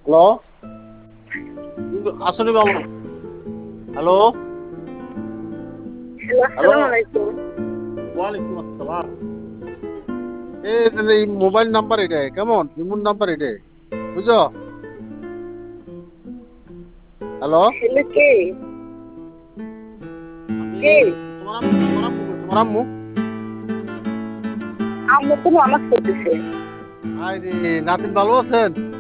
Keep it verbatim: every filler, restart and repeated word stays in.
Hello, কিন্তু আসলে মামা। হ্যালো। Hello, hello. আসসালামু আলাইকুম। ওয়ালাইকুম আসসালাম। এই তাহলে এই মোবাইল নাম্বার এটা কেমন ইমুন নাম্বার এটা বুঝছো? হ্যালো। হ্যালো, কে? আমি কে? তোমার আম্মু তোমার আম্মু কই? তোমার আম্মু আম্মু তো নামাজ পড়তেছে। আরে নাতিন ভালো আছেন?